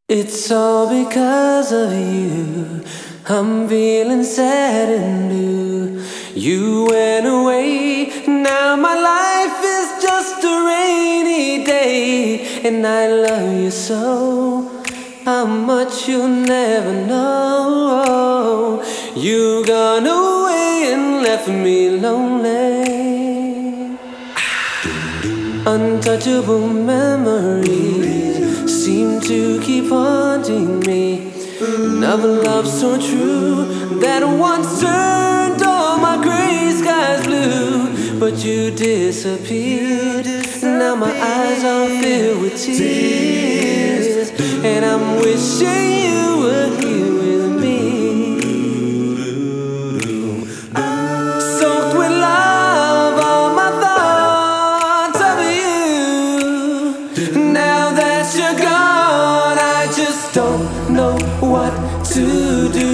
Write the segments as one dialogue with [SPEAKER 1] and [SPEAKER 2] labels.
[SPEAKER 1] It's all because of you. I'm feeling sad and blue. You went away, now my life is just a rainy day. And I love you so, how much you'll never know. You gone away and left me lonely. Untouchable memories seem to keep haunting me. Another love so true that once turned all my gray skies blue. But you disappeared, now my eyes are filled with tears. And I'm wishing you were here with me, soaked with love, all my thoughts of you. Now that you're gone, I just don't know what to do.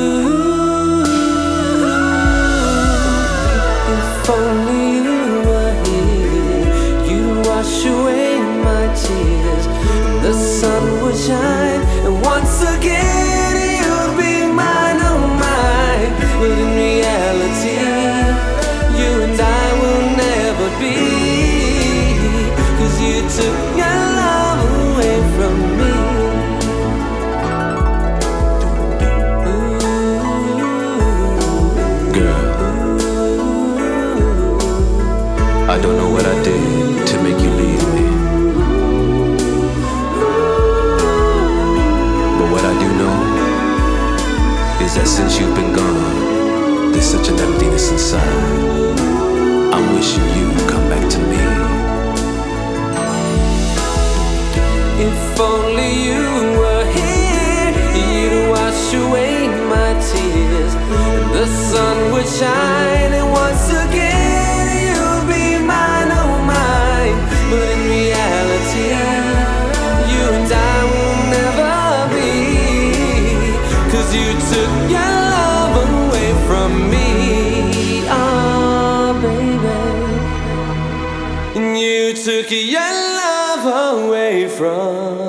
[SPEAKER 1] If only you were here, you'd wash away my tears. The sun would shine, and once again you'd be mine, oh mine. But in reality, you and I will never be, 'cause you took your love away from me.
[SPEAKER 2] I don't know what I did to make you leave me, but what I do know is that since you've been gone, there's such an emptiness inside. I'm wishing you'd come back to me.
[SPEAKER 1] If only you were here, you'd wash away my tears. The sun would shine, and once again you'd be mine, oh mine. But in reality, you and I will never be, 'cause you took your love away from me. Ah, baby, you took your love away from